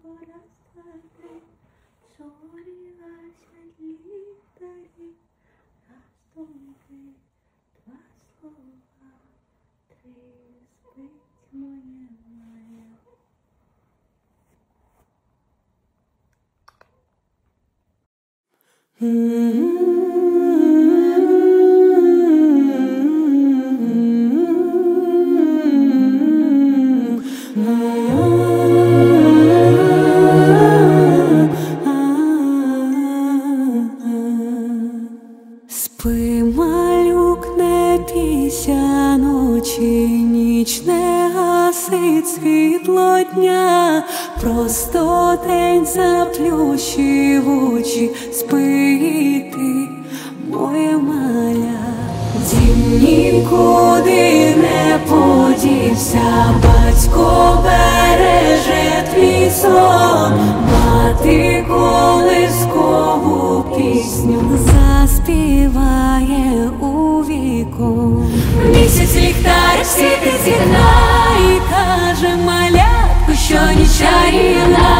Спи, малюк, не бійся ночі, ніч не гасить світло дня, просто день заплющив очі. Спи і ти, моє маля. Дім нікуди не подівся, батько береже твій сон, мати колискову пісню заспіває у вікон. Місяць ліхтарик світить зі дна і каже: малятку, що ніч чарівна,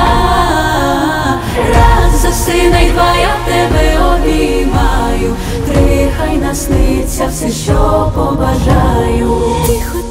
раз за сина й два я тебе обіймаю, три хай насниться все, що побажаю. Тихо,